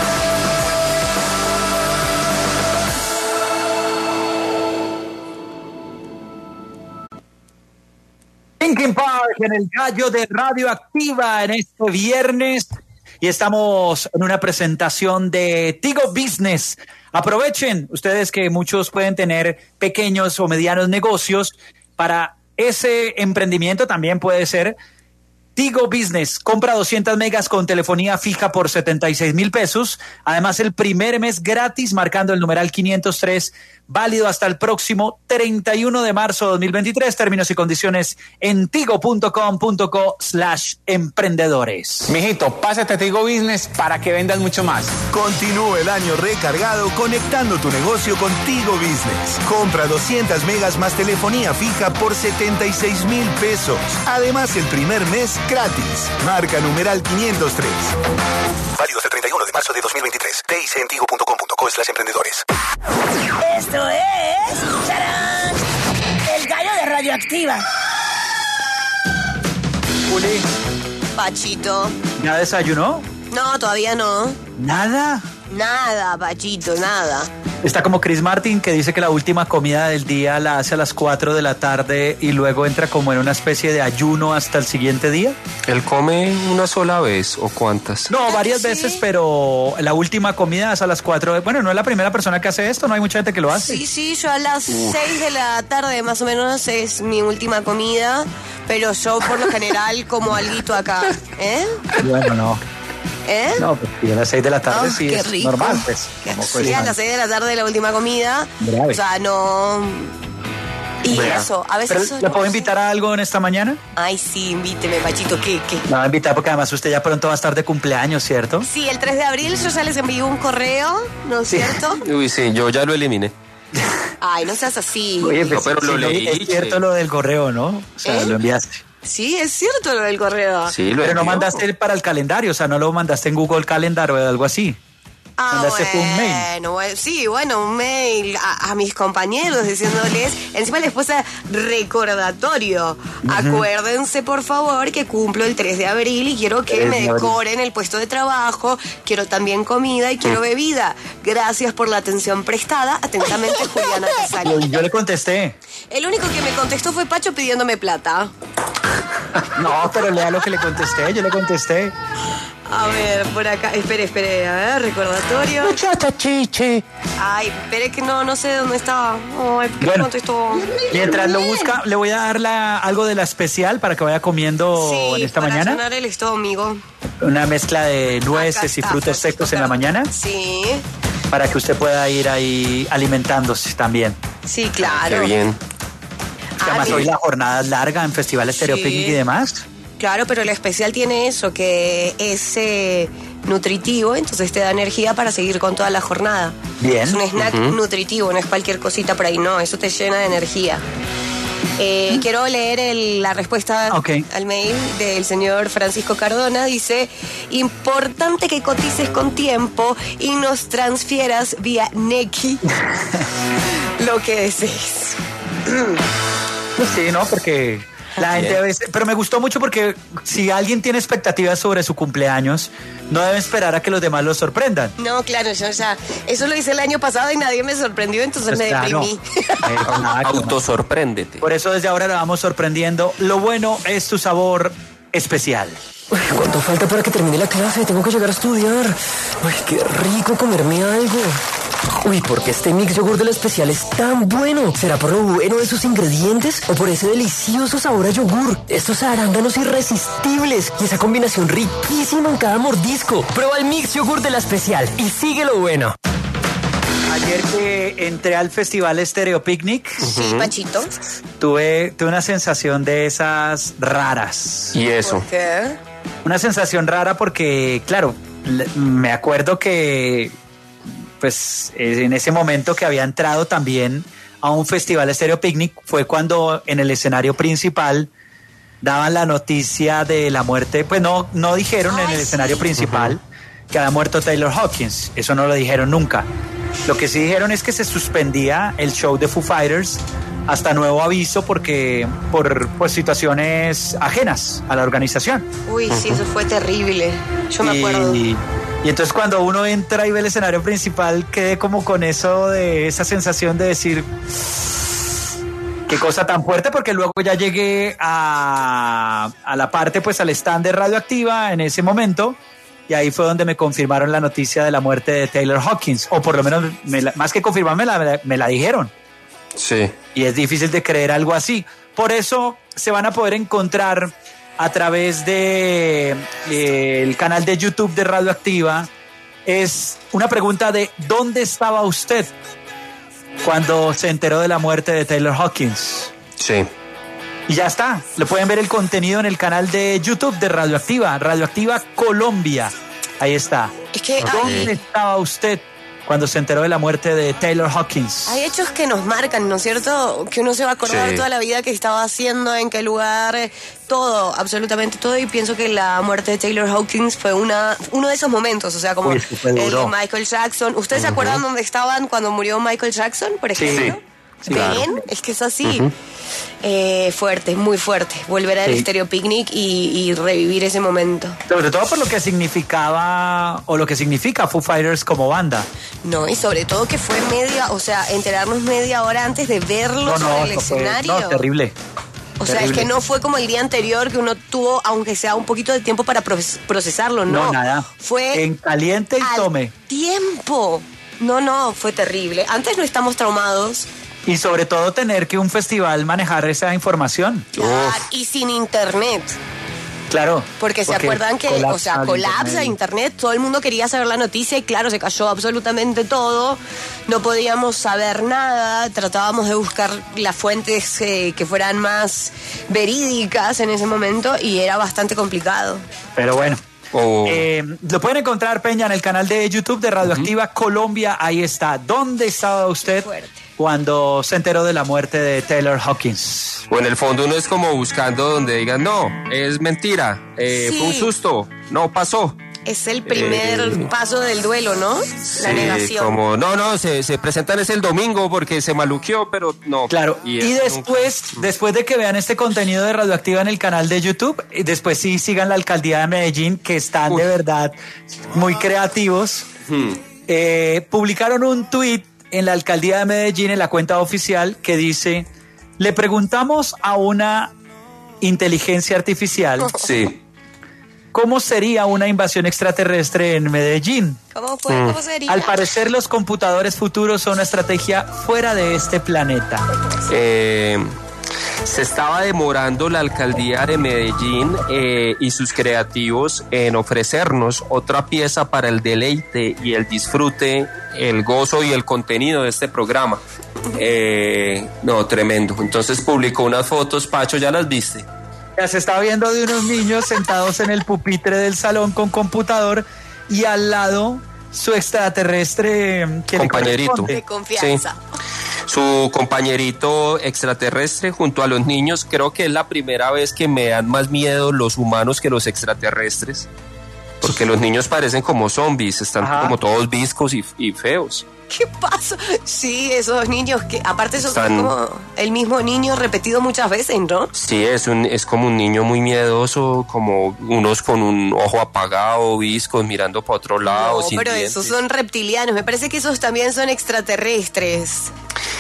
Linkin Park en el gallo de Radioactiva en este viernes y estamos en una presentación de Tigo Business. Aprovechen ustedes que muchos pueden tener pequeños o medianos negocios para ese emprendimiento también puede ser Tigo Business. Compra doscientas megas con telefonía fija por setenta y seis mil pesos. Además, el primer mes gratis marcando el numeral quinientos tres, válido hasta el próximo treinta y uno de marzo de dos mil veintitrés. Términos y condiciones en tigo.com.co slash emprendedores. Mijito, pásate a Tigo Business para que vendas mucho más. Continúa el año recargado conectando tu negocio con Tigo Business. Compra doscientas megas más telefonía fija por setenta y seis mil pesos. Además, el primer mes gratis. Marca numeral quinientos tres. Válido hasta el treinta y uno de marzo de dos mil veintitrés. T I C en tigo.com.co slash emprendedores. Esto es... ¡Tarán! El gallo de Radioactiva. Juli, Pachito. ¿ya desayunó? No, todavía no. ¿Nada? Nada, Pachito, nada. Está como Chris Martin, que dice que la última comida del día la hace a las cuatro de la tarde y luego entra como en una especie de ayuno hasta el siguiente día. ¿Él come una sola vez o cuántas? No, varias ¿sí? veces, pero la última comida es a las cuatro. Bueno, no es la primera persona que hace esto, no hay mucha gente que lo hace. Sí, sí, yo a las seis de la tarde más o menos es mi última comida, pero yo por lo general como alguito acá, ¿eh? Bueno, no. ¿Eh? No, pues sí, a las seis de la tarde Oh, sí qué es rico. normal, pues. Como Sí, pues, a las seis de la tarde la última comida. Grave. O sea, no... Y Bueno, eso, a veces... pero, eso- ¿le puedo invitar a algo en esta mañana? Ay, sí, invíteme, Pachito, ¿qué, qué? Me va a invitar porque además usted ya pronto va a estar de cumpleaños, ¿cierto? Sí, el tres de abril yo ya les envío un correo, ¿no es cierto? Uy, sí, yo ya lo eliminé. Ay, no seas así. Oye, No, pero lo sí, leí, es cierto che. lo del correo, ¿no? O sea, ¿Eh? lo enviaste. Sí, es cierto lo del correo. Sí, lo Pero no envió. mandaste para el calendario, o sea, no lo mandaste en Google Calendar o algo así. Ah, mandaste fue un mail. bueno, bueno, sí, bueno, un mail a, a mis compañeros diciéndoles, encima les puse recordatorio. Acuérdense, por favor, que cumplo el tres de abril y quiero que tres me de abril. decoren el puesto de trabajo, quiero también comida y quiero bebida. Gracias por la atención prestada. Atentamente, Juliana Yo, Casali. yo le contesté. El único que me contestó fue Pacho pidiéndome plata. No, pero lea lo que le contesté, yo le contesté. A ver, por acá, espere, espere, a ver, recordatorio. Muchacha chiche. Ay, espere que no, no sé dónde estaba. Ay, ¿por qué Bueno. me contestó? Mientras lo busca, le voy a dar la- algo de la especial para que vaya comiendo Sí, en esta para mañana. llenar el estómago. Una mezcla de nueces Acá y está, frutos Francisco secos en la Cardona. mañana Sí, para que usted pueda ir ahí alimentándose también. sí, claro. Qué bien. Que además Ah, hoy bien. la jornada es larga en Festival Estéreo Sí. Picnic y demás. Claro, pero el especial tiene eso, que es eh, nutritivo, entonces te da energía para seguir con toda la jornada. Bien. Es un snack Ujú. nutritivo, no es cualquier cosita por ahí, no, eso te llena de energía. Eh, quiero leer el- la respuesta Ok. al mail del señor Francisco Cardona. Dice, importante que cotices con tiempo y nos transfieras vía Nequi lo que desees. Pues sí, ¿no? Porque la gente a veces... Pero me gustó mucho porque si alguien tiene expectativas sobre su cumpleaños, no debe esperar a que los demás lo sorprendan. No, claro, yo ya, eso lo hice el año pasado y nadie me sorprendió, entonces Pues me claro. deprimí. Exacto, ¿no? Autosorpréndete. Por eso desde ahora la vamos sorprendiendo. Lo bueno es tu sabor especial. Uy, ¿cuánto falta para que termine la clase? Tengo que llegar a estudiar. Uy, qué rico comerme algo. Uy, ¿por qué este mix yogur de la especial es tan bueno? ¿Será por lo bueno de sus ingredientes o por ese delicioso sabor a yogur? Estos arándanos irresistibles y esa combinación riquísima en cada mordisco. Prueba el mix yogur de la especial y sigue lo bueno. Ayer que entré al Festival Estéreo Picnic, Sí, Pachito. tuve, tuve una sensación de esas raras. ¿Y eso? ¿Por qué? Una sensación rara porque, claro, le- me acuerdo que, pues, eh, en ese momento que había entrado también a un Festival Estéreo Picnic fue cuando en el escenario principal daban la noticia de la muerte, pues no, no dijeron en Ay, el sí. escenario principal que había muerto Taylor Hawkins, eso no lo dijeron nunca. Lo que sí dijeron es que se suspendía el show de Foo Fighters hasta nuevo aviso porque por pues, situaciones ajenas a la organización. Uy, sí, eso fue terrible. Yo me y, acuerdo. y entonces cuando uno entra y ve el escenario principal, quedé como con eso de esa sensación de decir qué cosa tan fuerte, porque luego ya llegué a, a la parte, pues al stand de Radioactiva en ese momento, y ahí fue donde me confirmaron la noticia de la muerte de Taylor Hawkins, o por lo menos, me la- más que confirmarme, la, me la dijeron. Sí. Y es difícil de creer algo así. Por eso se van a poder encontrar a través de eh, el canal de YouTube de Radioactiva. Es una pregunta de ¿dónde estaba usted cuando se enteró de la muerte de Taylor Hawkins? Sí. Y ya está. Le pueden ver el contenido en el canal de YouTube de Radioactiva, Radioactiva Colombia. Ahí está. Es que ¿dónde hay, estaba usted cuando se enteró de la muerte de Taylor Hawkins? hay hechos que nos marcan, ¿no es cierto? Que uno se va a acordar Sí. toda la vida que estaba haciendo, en qué lugar, eh, todo, absolutamente todo. Y pienso que la muerte de Taylor Hawkins fue una uno de esos momentos, o sea, como Uy, el eso fue de duro. Michael Jackson. ¿Ustedes se acuerdan dónde estaban cuando murió Michael Jackson, por ejemplo? Sí. Sí, ¿Ven? claro. Es que es así. Eh, fuerte, muy fuerte. Volver al Sí. Stereo Picnic y, y revivir ese momento. Sobre todo por lo que significaba o lo que significa Foo Fighters como banda. No, y sobre todo que fue media, o sea, enterarnos media hora antes de verlos en el eso fue- escenario. no, terrible. O sea, terrible. es que no fue como el día anterior que uno tuvo, aunque sea un poquito de tiempo para proces- procesarlo, no. No, nada. Fue En caliente y al tome. tiempo. No, no, fue terrible. Antes no estamos traumados. Y sobre todo tener que un festival manejar esa información. Claro, y sin internet. Claro. Porque se acuerdan que, o sea, colapsa internet, todo el mundo quería saber la noticia y claro, se cayó absolutamente todo, no podíamos saber nada, tratábamos de buscar las fuentes eh, que fueran más verídicas en ese momento y era bastante complicado. Pero bueno. Oh. Eh, lo pueden encontrar, Peña, en el canal de YouTube de Radioactiva Colombia. Ahí está. ¿Dónde estaba usted Fuerte. cuando se enteró de la muerte de Taylor Hawkins? O en el fondo uno es como buscando donde digan, no, es mentira, eh, Sí. fue un susto, no pasó. Es el primer Eh, paso del duelo, ¿no? La Sí, negación. como, no, no, se, se presentan es el domingo porque se maluqueó, pero no. Claro, y, eso después, después de que vean este contenido de Radioactiva en el canal de YouTube, y después sí sigan la alcaldía de Medellín, que están Uf. de verdad muy creativos. nunca. Hmm. Eh, publicaron un tuit en la alcaldía de Medellín, en la cuenta oficial, que dice: le preguntamos a una inteligencia artificial Sí. cómo sería una invasión extraterrestre en Medellín. ¿Cómo fue? Mm. ¿Cómo sería? Al parecer, los computadores futuros son una estrategia fuera de este planeta. Eh, se estaba demorando la alcaldía de Medellín eh, y sus creativos en ofrecernos otra pieza para el deleite y el disfrute, el gozo y el contenido de este programa. Eh, no, tremendo. Entonces publicó unas fotos, Pacho, ¿ya las viste? Ya se está viendo de unos niños sentados en el pupitre del salón con computador y al lado su extraterrestre que le Compañerito. corresponde. De confianza. Su compañerito extraterrestre junto a los niños. Creo que es la primera vez que me dan más miedo los humanos que los extraterrestres. Porque los niños parecen como zombies, están Ajá. como todos viscos y, y feos. ¿Qué pasa? Sí, esos niños que aparte esos Están- son como el mismo niño repetido muchas veces, ¿no? Sí, es, un, es como un niño muy miedoso, como unos con un ojo apagado, viscos, mirando para otro lado. No, sin pero dientes. esos son reptilianos. Me parece que esos también son extraterrestres.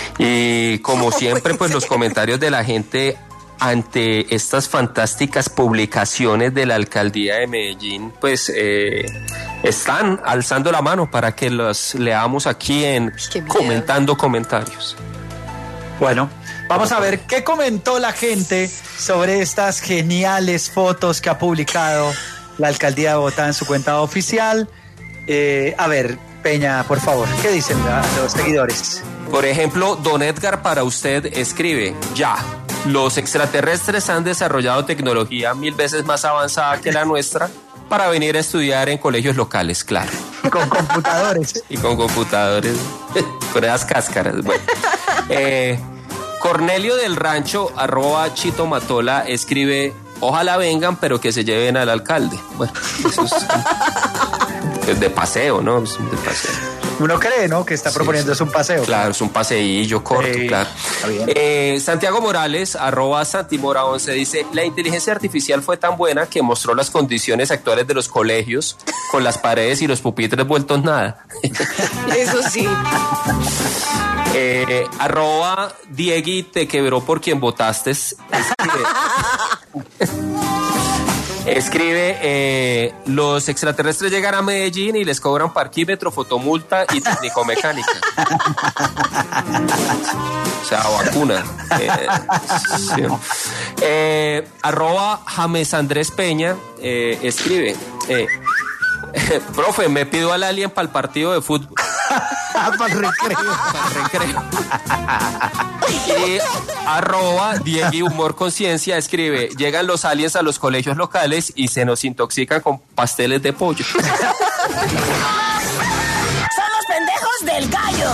Y como No siempre, puede pues los ser. comentarios de la gente ante estas fantásticas publicaciones de la alcaldía de Medellín, pues eh, están alzando la mano para que los leamos aquí en Qué miedo. Comentando Comentarios. Bueno, vamos a ver qué comentó la gente sobre estas geniales fotos que ha publicado la alcaldía de Bogotá en su cuenta oficial. Eh, a ver, Peña, por favor, ¿qué dicen la- los seguidores? Por ejemplo, Don Edgar para usted escribe, ya, los extraterrestres han desarrollado tecnología mil veces más avanzada que la nuestra para venir a estudiar en colegios locales, claro. Con computadores. Y con computadores, con esas cáscaras. Bueno. Eh, Cornelio del Rancho, arroba Chito Matola, escribe, ojalá vengan, pero que se lleven al alcalde. Bueno, eso es, es de paseo, ¿no? Es de paseo. Uno cree, ¿no? Que está Sí, proponiendo sí. es un paseo. Claro, es un paseillo corto, Sí, claro. está bien. Eh, Santiago Morales, arroba Santimora once, dice, la inteligencia artificial fue tan buena que mostró las condiciones actuales de los colegios con las paredes y los pupitres vueltos nada. Eso sí. Eh, arroba Diegui te quebró por quien votaste. Escribe, Escribe, eh, los extraterrestres llegan a Medellín y les cobran parquímetro, fotomulta y técnico-mecánica. O sea, vacuna. Eh, sí. eh, arroba James Andrés Peña eh, escribe, eh, profe, me pido al alien para el partido de fútbol. Para el recreo. Para el recreo. Y arroba Diego Humor Conciencia escribe, llegan los aliens a los colegios locales y se nos intoxican con pasteles de pollo. Son los pendejos del gallo.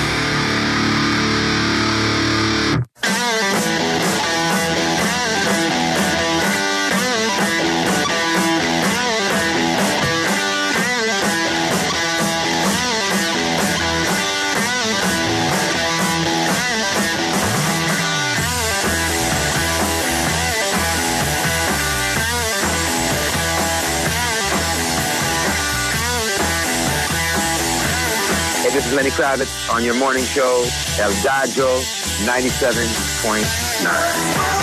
Hey, this is Lenny Kravitz on your morning show, El Gallo ninety-seven point nine.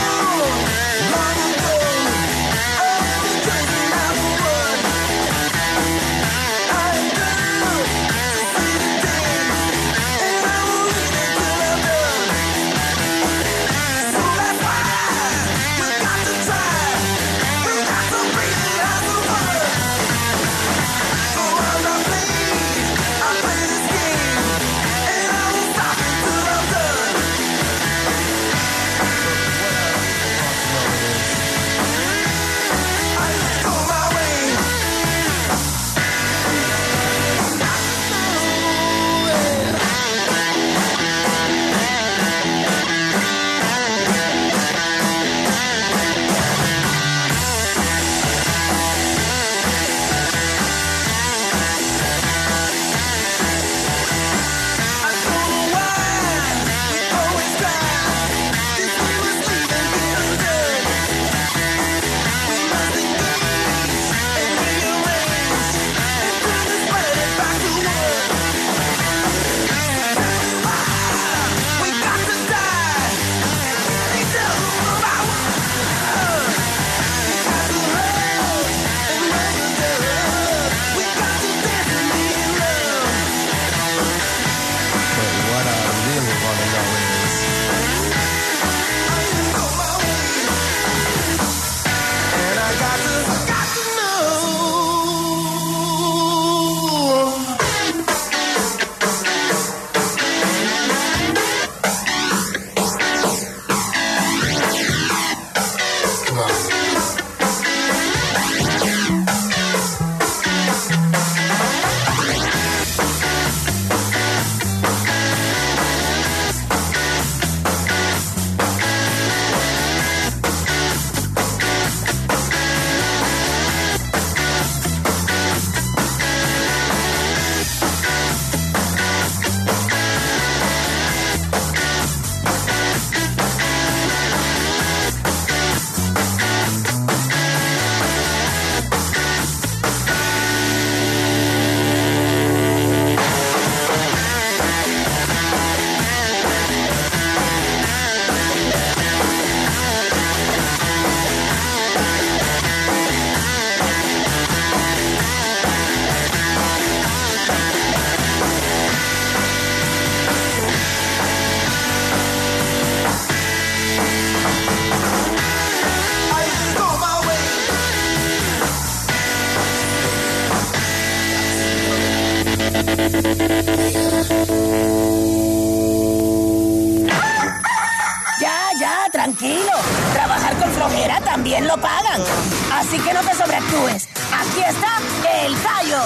Ya, ya, tranquilo. Trabajar con flojera también lo pagan. Así que no te sobreactúes. Aquí está El Gallo.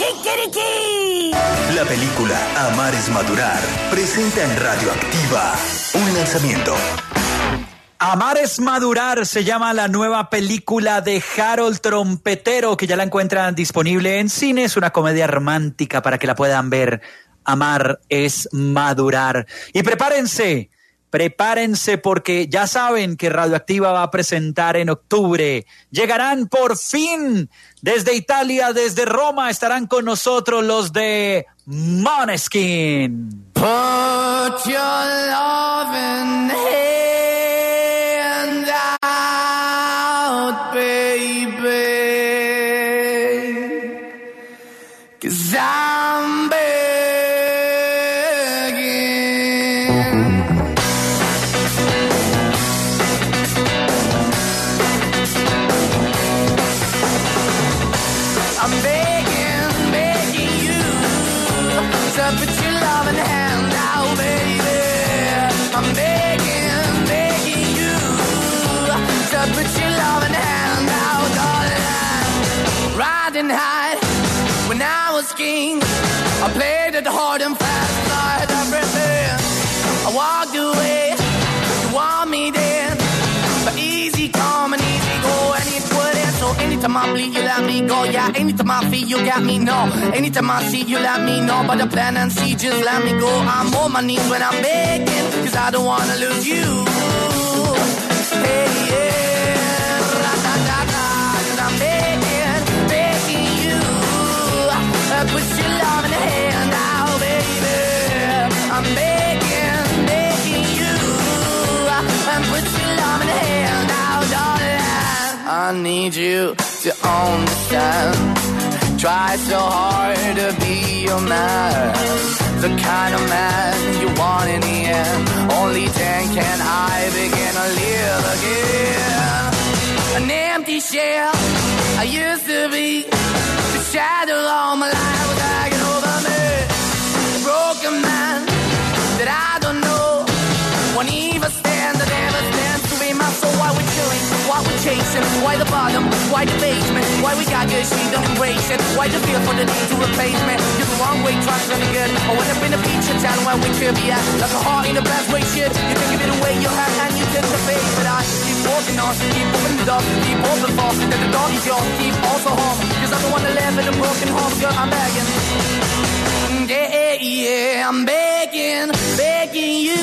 ¡Kikiriki! La película Amar es Madurar presenta en Radioactiva un lanzamiento. Amar es Madurar se llama la nueva película de Harold Trompetero, que ya la encuentran disponible en cine. Es una comedia romántica para que la puedan ver. Amar es Madurar. Y prepárense, prepárense porque ya saben que Radioactiva va a presentar en octubre. Llegarán por fin desde Italia, desde Roma, estarán con nosotros los de Måneskin. Put your loving hand out, baby. the hard and fast. I had everything. I walked away. You want me then, but easy come and easy go, and it wouldn't. So anytime I bleed, you let me go. Yeah, anytime I feel, you got me. No, anytime I see, you let me know. But the plan and see, just let me go. I'm on my knees when I'm begging, cause I don't wanna lose you. Hey, yeah, la da da da, cause I'm begging, begging you. Uh, put your love in the hand now, baby. I'm begging, begging you. Uh, and put your love in the hand now, darling. I need you to understand. Try so hard to be your man, the kind of man you want in the end. Only then can I begin to live again. An empty shell I used to be, the shadow all my life was hanging over me. A broken man that I don't know won't even stand, that never stands to be my soul. Why we chilling, why we chasing, why the bottom, why the basement, why we got good, she don't embrace it, why the feel for the need to replace me. You're the wrong way, trying to be good. I went up in the feature town where we could be at, like a heart in the best way, shit. You can give it away, you have, and you take the face. But I keep walking on, keep moving the dog, keep open for, that the dog is yours, keep also home. Cause I don't wanna live in a broken home, girl, I'm begging. Yeah, yeah, I'm begging, begging you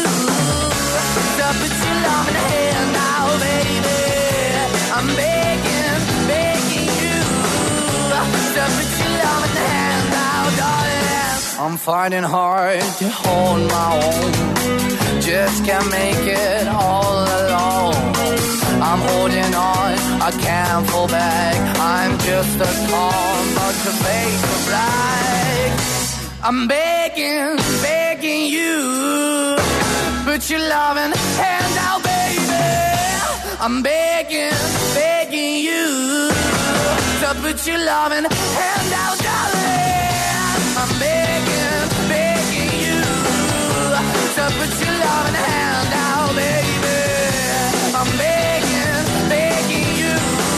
to put your love in the hand now, baby. I'm begging, begging you to put your love in the hand now, darling. I'm fighting hard to hold my own, just can't make it all alone. I'm holding on, I can't fall back. I'm just a call, but the face of black. I'm begging, begging you, put your loving hand out, baby. I'm begging, begging you to put your loving hand out, darling. I'm begging, begging you to put your loving hand out, baby. I'm begging, begging you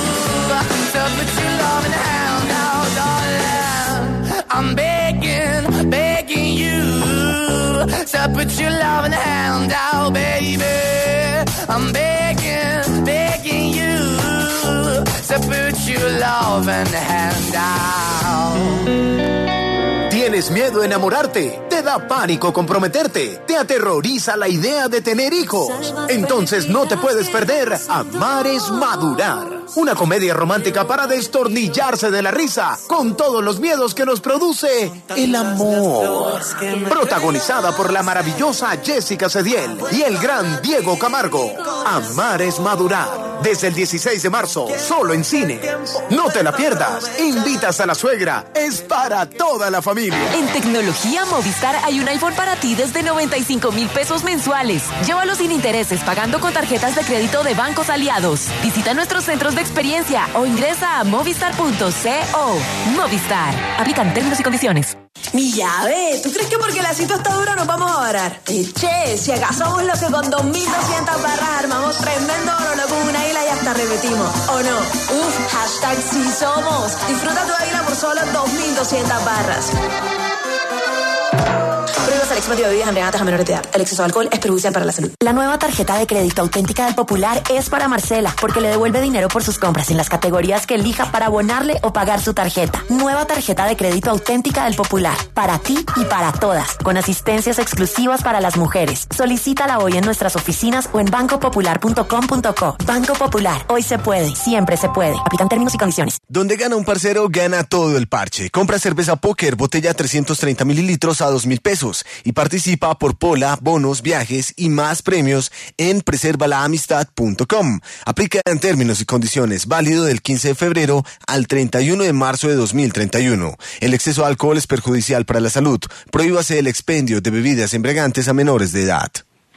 to put your loving hand out, darling. I'm begging, begging you to put your loving hand out, baby. I'm begging, begging you to put your loving hand out. ¿Tienes miedo a enamorarte? ¿Te da pánico comprometerte? ¿Te aterroriza la idea de tener hijos? Entonces no te puedes perder Amar es Madurar. Una comedia romántica para destornillarse de la risa con todos los miedos que nos produce el amor. Protagonizada por la maravillosa Jessica Cediel y el gran Diego Camargo. Amar es Madurar. Desde el dieciséis de marzo, solo en cine. No te la pierdas. Invitas a la suegra. Es para toda la familia. En tecnología Movistar hay un iPhone para ti desde noventa y cinco mil pesos mensuales. Llévalo sin intereses pagando con tarjetas de crédito de bancos aliados. Visita nuestros centros de experiencia o ingresa a movistar punto co. Movistar. Aplican términos y condiciones. Mi llave, ¿tú crees que porque el acito está duro nos vamos a varar? Eh, che, si acaso somos los que con dos mil doscientas barras armamos tremendo oro con una isla y hasta repetimos, ¿o no? Uf, hashtag sí somos. Disfruta tu águila por solo dos mil doscientas barras. Prohíbas el expendio de bebidas embriagantes a menores de edad. El exceso de alcohol es perjudicial para la salud. La nueva tarjeta de crédito auténtica del Popular es para Marcela, porque le devuelve dinero por sus compras en las categorías que elija para abonarle o pagar su tarjeta. Nueva tarjeta de crédito auténtica del Popular, para ti y para todas, con asistencias exclusivas para las mujeres. Solicítala hoy en nuestras oficinas o en banco popular punto com punto co. Banco Popular, hoy se puede, siempre se puede. Aplican términos y condiciones. Donde gana un parcero, gana todo el parche. Compra cerveza Póker, botella trescientos treinta mililitros a dos mil pesos. Y participa por pola, bonos, viajes y más premios en preserva la amistad punto com. Aplica en términos y condiciones. Válido del quince de febrero al treinta y uno de marzo de dos mil treinta y uno. El exceso de alcohol es perjudicial para la salud. Prohíbase el expendio de bebidas embriagantes a menores de edad.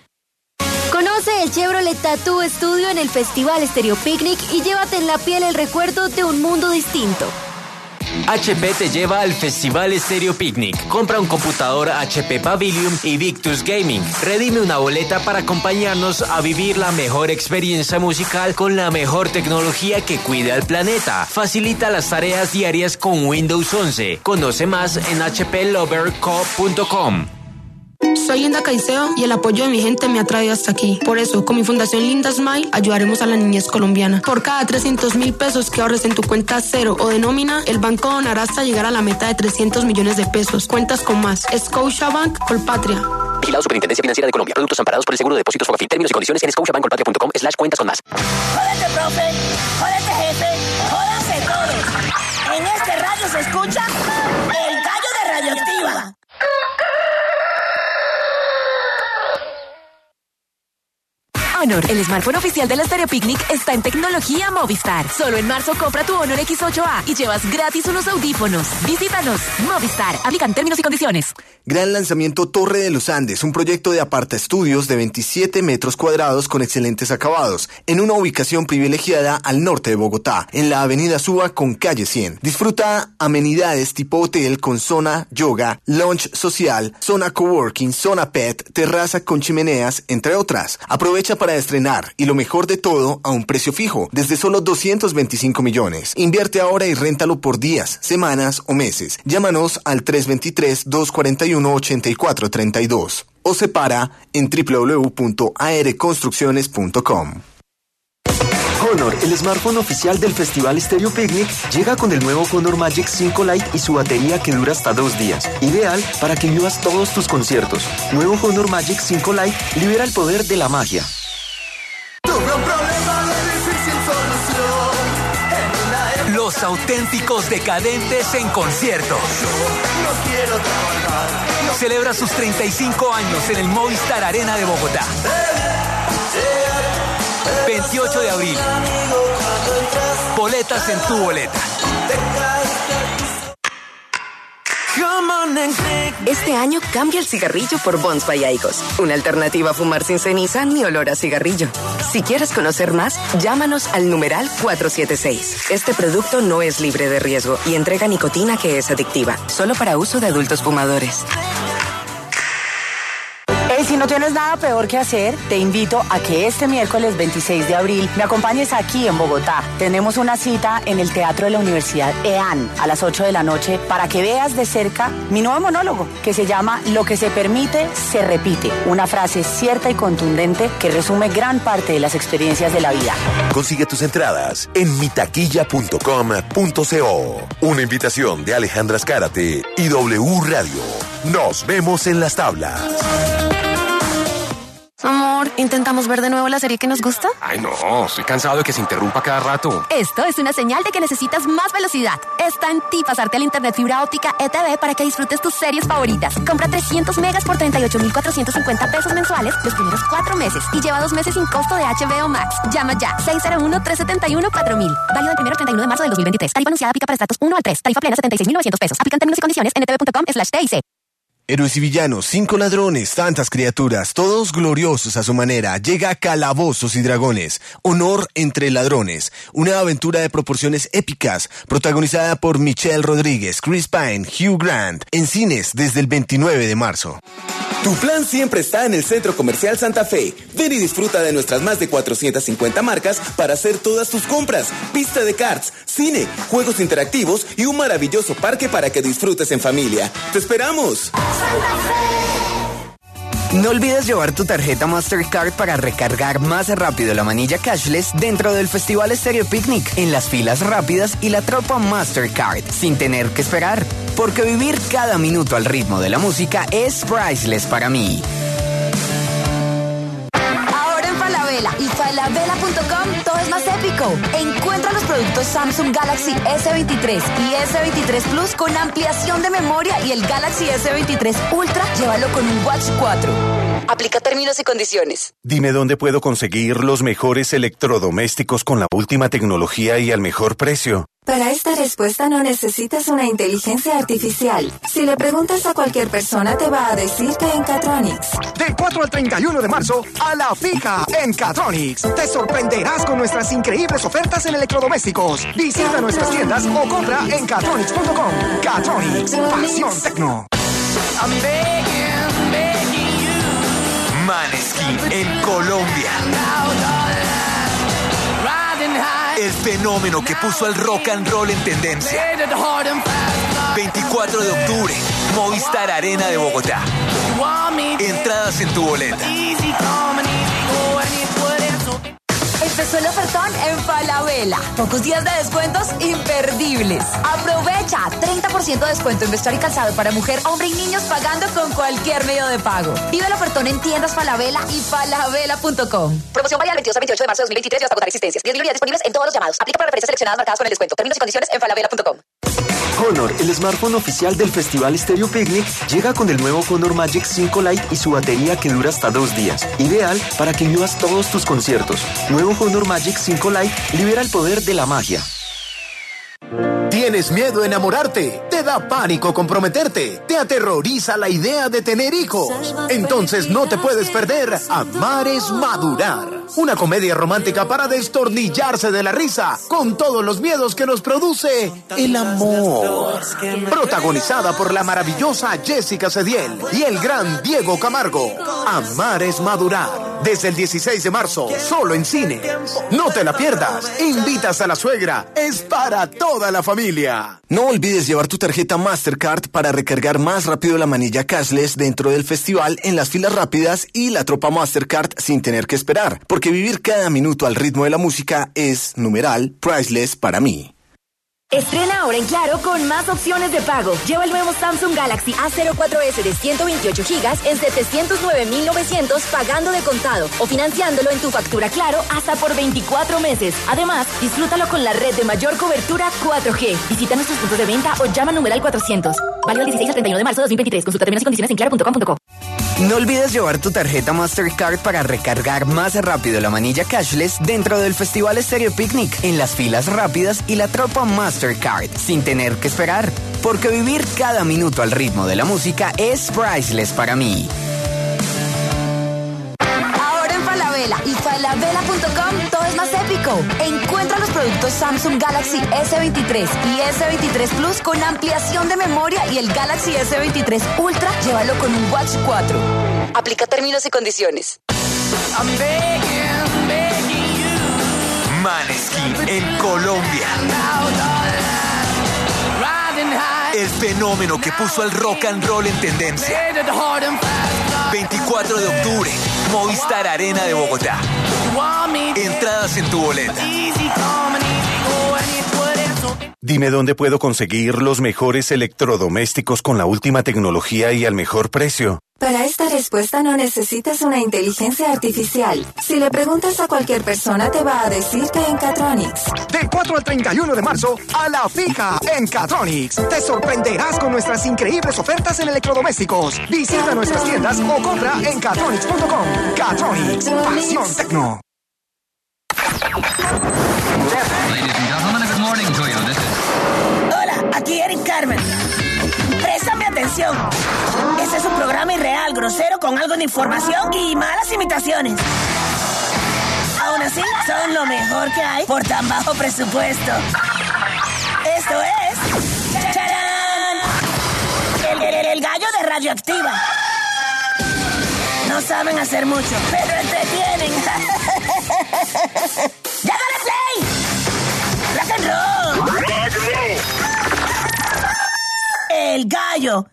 Conoce el Chevrolet Tattoo Studio en el Festival Stereo Picnic y llévate en la piel el recuerdo de un mundo distinto. H P te lleva al Festival Stereo Picnic. Compra un computador H P Pavilion y Victus Gaming. Redime una boleta para acompañarnos a vivir la mejor experiencia musical con la mejor tecnología que cuida al planeta. Facilita las tareas diarias con Windows once. Conoce más en h p lover co punto com. Soy Linda Caicedo y el apoyo de mi gente me ha traído hasta aquí. Por eso, con mi fundación Linda Smile, ayudaremos a la niñez colombiana. Por cada trescientos mil pesos que ahorres en tu cuenta cero o de nómina, el banco donará hasta llegar a la meta de trescientos millones de pesos. Cuentas con más. Scotiabank, Colpatria. Vigilado Superintendencia Financiera de Colombia. Productos amparados por el Seguro de Depósitos Fogafín. Términos y condiciones en scotiabankcolpatria punto com slash cuentas con más. Jódete, profe. Jódete, jefe. Jódanse todos. En este radio se escucha el gallo de Radioactiva. Honor, el smartphone oficial del Stereo Picnic, está en tecnología Movistar. Solo en marzo compra tu Honor X ocho A y llevas gratis unos audífonos. Visítanos. Movistar. Aplican términos y condiciones. Gran lanzamiento Torre de los Andes, un proyecto de aparta estudios de veintisiete metros cuadrados con excelentes acabados, en una ubicación privilegiada al norte de Bogotá, en la avenida Suba con calle cien. Disfruta amenidades tipo hotel con zona yoga, lounge social, zona coworking, zona pet, terraza con chimeneas, entre otras. Aprovecha para estrenar y lo mejor de todo a un precio fijo, desde solo doscientos veinticinco millones. Invierte ahora y réntalo por días, semanas o meses. Llámanos al tres dos tres, dos cuatro uno, ocho cuatro tres dos o separa en w w w punto a r construcciones punto com. Honor, el smartphone oficial del Festival Stereo Picnic, llega con el nuevo Honor Magic cinco Lite y su batería que dura hasta dos días. Ideal para que vivas todos tus conciertos. Nuevo Honor Magic cinco Lite libera el poder de la magia. Los auténticos decadentes en concierto. No quiero trabajar. Celebra sus treinta y cinco años en el Movistar Arena de Bogotá. veintiocho de abril. Boletas en tu boleta. Este año cambia el cigarrillo por Bonds by Aigos, una alternativa a fumar sin ceniza ni olor a cigarrillo. Si quieres conocer más, llámanos al numeral cuatro siete seis. Este producto no es libre de riesgo y entrega nicotina que es adictiva, solo para uso de adultos fumadores. Hey, si no tienes nada peor que hacer, te invito a que este miércoles veintiséis de abril me acompañes aquí en Bogotá. Tenemos una cita en el Teatro de la Universidad E A N a las ocho de la noche para que veas de cerca mi nuevo monólogo que se llama Lo que se permite, se repite. Una frase cierta y contundente que resume gran parte de las experiencias de la vida. Consigue tus entradas en mi taquilla punto com punto co. Una invitación de Alejandra Azcárate y W Radio. Nos vemos en las tablas. Amor, ¿intentamos ver de nuevo la serie que nos gusta? Ay, no, estoy cansado de que se interrumpa cada rato. Esto es una señal de que necesitas más velocidad. Está en ti pasarte al internet fibra óptica E T V para que disfrutes tus series favoritas. Compra trescientos megas por treinta y ocho mil cuatrocientos cincuenta pesos mensuales los primeros cuatro meses y lleva dos meses sin costo de H B O Max. Llama ya, seis cero uno, tres siete uno, cuatro mil. Válido del primero al treinta y uno de marzo del dos mil veintitrés. Tarifa anunciada aplica para estratos uno al tres. Tarifa plena setenta y seis mil novecientos pesos. Aplican términos y condiciones en etv punto com slash T I C. Héroes y villanos, cinco ladrones, tantas criaturas, todos gloriosos a su manera. Llega Calabozos y Dragones, Honor entre ladrones. Una aventura de proporciones épicas, protagonizada por Michelle Rodríguez, Chris Pine, Hugh Grant, en cines desde el veintinueve de marzo. Tu plan siempre está en el Centro Comercial Santa Fe. Ven y disfruta de nuestras más de cuatrocientas cincuenta marcas para hacer todas tus compras. Pista de karts, cine, juegos interactivos y un maravilloso parque para que disfrutes en familia. ¡Te esperamos! No olvides llevar tu tarjeta Mastercard para recargar más rápido la manilla cashless dentro del Festival Stereo Picnic, en las filas rápidas y la tropa Mastercard, sin tener que esperar. Porque vivir cada minuto al ritmo de la música es priceless para mí. Ahora en Falabella y falabella punto com todo es más épico. Encuentra los productos Samsung Galaxy S veintitrés y S veintitrés Plus con ampliación de memoria y el Galaxy S veintitrés Ultra, llévalo con un Watch cuatro. Aplica términos y condiciones. Dime dónde puedo conseguir los mejores electrodomésticos con la última tecnología y al mejor precio. Para esta respuesta no necesitas una inteligencia artificial. Si le preguntas a cualquier persona te va a decir que en Catronics. Del cuatro al treinta y uno de marzo, a la fija en Catronics. Te sorprenderás con nuestras increíbles ofertas en electrodomésticos. Visita nuestras tiendas o compra en catronics punto com. Catronics, pasión tecno. Maneskin en Colombia. El fenómeno que puso al rock and roll en tendencia. veinticuatro de octubre, Movistar Arena de Bogotá. Entradas en tu boleta. Empezó el ofertón en Falabella. Pocos días de descuentos imperdibles. Aprovecha treinta por ciento de descuento en vestuario y calzado para mujer, hombre y niños pagando con cualquier medio de pago. Vive el ofertón en tiendas Falabella y falabella punto com. Promoción válida del veintidós al veintiocho de marzo de dos mil veintitrés y hasta agotar existencias. diez mil unidades disponibles en todos los llamados. Aplica para referencias seleccionadas marcadas con el descuento. Términos y condiciones en falabella punto com. Honor, el smartphone oficial del Festival Stereo Picnic, llega con el nuevo Honor Magic cinco Lite y su batería que dura hasta dos días. Ideal para que vivas todos tus conciertos. Nuevo Honor Magic cinco Lite libera el poder de la magia. ¿Tienes miedo a enamorarte? ¿Te da pánico comprometerte? ¿Te aterroriza la idea de tener hijos? Entonces no te puedes perder Amar es Madurar. Una comedia romántica para destornillarse de la risa con todos los miedos que nos produce el amor. Protagonizada por la maravillosa Jessica Cediel y el gran Diego Camargo. Amar es Madurar. Desde el dieciséis de marzo, solo en cine. No te la pierdas. Invitas a la suegra. Es para toda la familia. No olvides llevar tu tarjeta Mastercard para recargar más rápido la manilla cashless dentro del festival en las filas rápidas y la tropa Mastercard sin tener que esperar, porque vivir cada minuto al ritmo de la música es, numeral, priceless para mí. Estrena ahora en Claro con más opciones de pago. Lleva el nuevo Samsung Galaxy A cero cuatro ese de ciento veintiocho gigas en setecientos nueve mil novecientos pagando de contado o financiándolo en tu factura Claro hasta por veinticuatro meses. Además, disfrútalo con la red de mayor cobertura cuatro G. Visita nuestros puntos de venta o llama al numeral cuatrocientos. Válido del dieciséis al treinta y uno de marzo de dos mil veintitrés. Consulta términos y condiciones en claro punto com punto co. No olvides llevar tu tarjeta Mastercard para recargar más rápido la manilla cashless dentro del Festival Stereo Picnic, en las filas rápidas y la tropa Mastercard, sin tener que esperar. Porque vivir cada minuto al ritmo de la música es priceless para mí. Ahora en Falabella y falabella punto com todo es más épico. Encuentra los productos Samsung Galaxy ese veintitrés y ese veintitrés Plus con ampliación de memoria y el Galaxy ese veintitrés Ultra, llévalo con un Watch cuatro. Aplica términos y condiciones. Maneskin en Colombia. El fenómeno que puso al rock and roll en tendencia. veinticuatro de octubre, Movistar Arena de Bogotá. Entradas en tu boleta. Dime dónde puedo conseguir los mejores electrodomésticos con la última tecnología y al mejor precio. Para esta respuesta no necesitas una inteligencia artificial. Si le preguntas a cualquier persona te va a decir que en Catronics. Del cuatro al treinta y uno de marzo, a la fija en Catronics. Te sorprenderás con nuestras increíbles ofertas en electrodomésticos. Visita nuestras tiendas o compra en catronics punto com. Catronics, pasión tecno. Hola, aquí Eric Carmen. Préstame atención. Este es un programa irreal, grosero, con algo de información y malas imitaciones. Aún así, son lo mejor que hay por tan bajo presupuesto. Esto es... ¡Charán! El, el, el gallo de Radioactiva. No saben hacer mucho, pero entretienen. ¡Ya dale play! ¡Rock and roll! ¡Rock and roll! El gallo.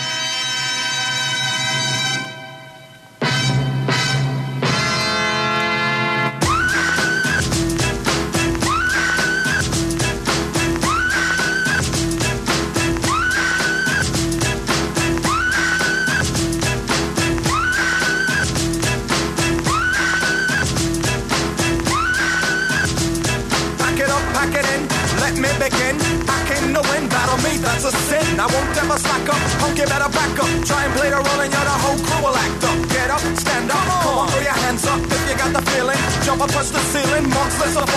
That's a sin, I won't ever slack up. Punk, you better back up. Try and play the role and you're the whole crew will act up. Get up, stand up, come on, throw your hands up. If you got the feeling, jump up, touch the ceiling. Monks, listen.